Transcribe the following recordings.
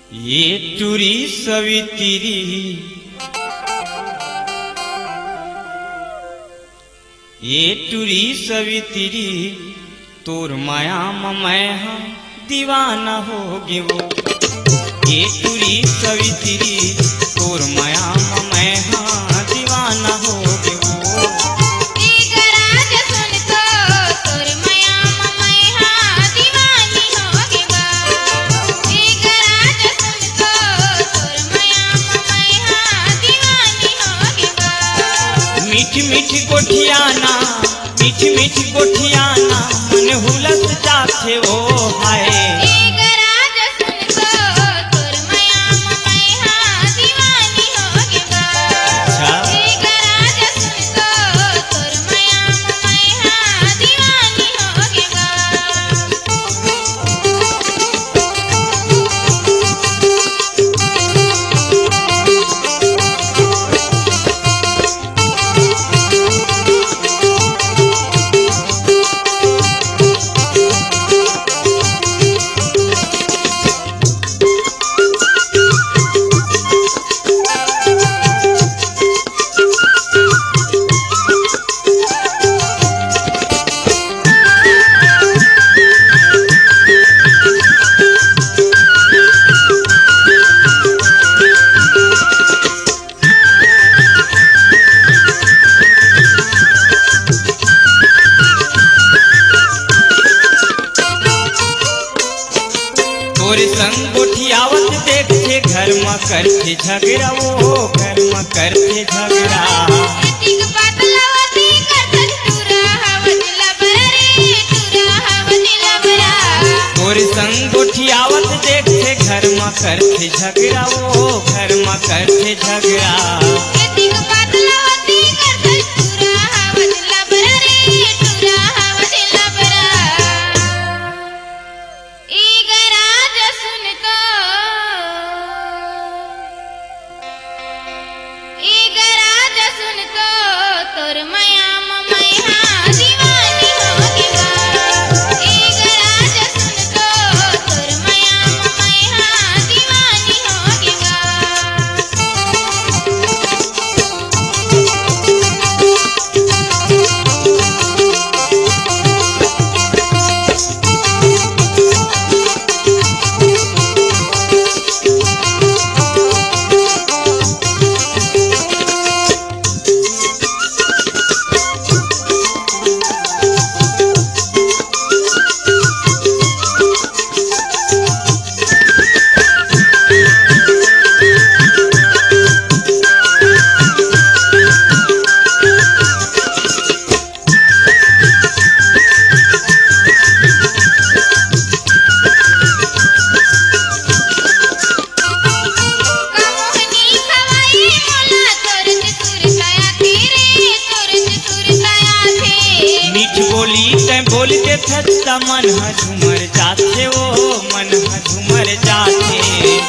ये टूरी सवित्री ये टूरी सवित्री तोर माया मैं दीवाना होगी वो। ये टूरी सवित्री तोर माया मैं दीवाना होगी वो। मीठी गोठियाना मीठी मीठी गोठियाना मन हुलस जाते वो हाय। तोरे संग गोठियावत देखे घर में करके झगड़ा वो घर में करके झगड़ा। तोरे संग गोठियावत देखे घर में करके झगड़ा वो घर में करके झगड़ा। बोलते थकता मन झूमर जाते वो मन झूमर जाते।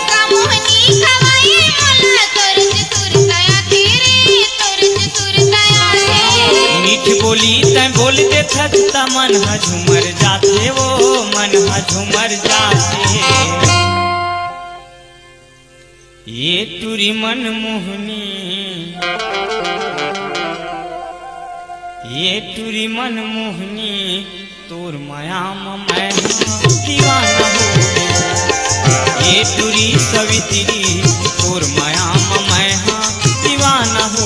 मीठ बोली तै बोलते थकता मन झूमर जाते वो मन झूमर जाते। ये टूरी मन मोहनी ये टूरी मन मोहनी तोर माया मैं दीवाना हो। ये टूरी सवित्री तोर माया मैं दीवाना हो।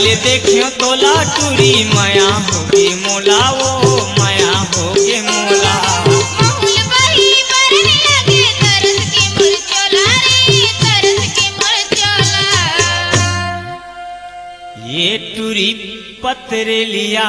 पहले देखियो तोला टूरी माया होगे मोला वो माया होगे मोला। महुल बही बरन लगे तरस के मुरचोला रे तरस के मुरचोला। ये टूरी पथरेलिया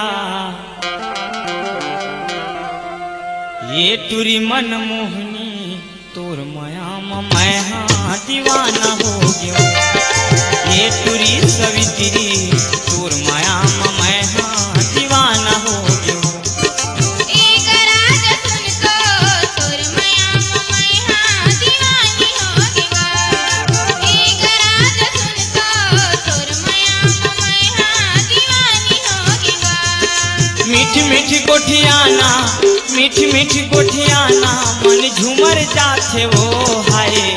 ये टूरी मनमोहनी तोर माया मैं हाँ दीवाना हो गयो। ये टूरी सवित्री तोर माया मैं हाँ दीवाना हो गयो। एक राज सुन को तोर माया मैं हाँ दीवानी हो गयो। एक राज सुन को तोर माया मैं हाँ दीवानी हो गयो। मीठी मीठी गोठियाना मीठी मीठी गोठियाना मन झूमर जाते वो हाय।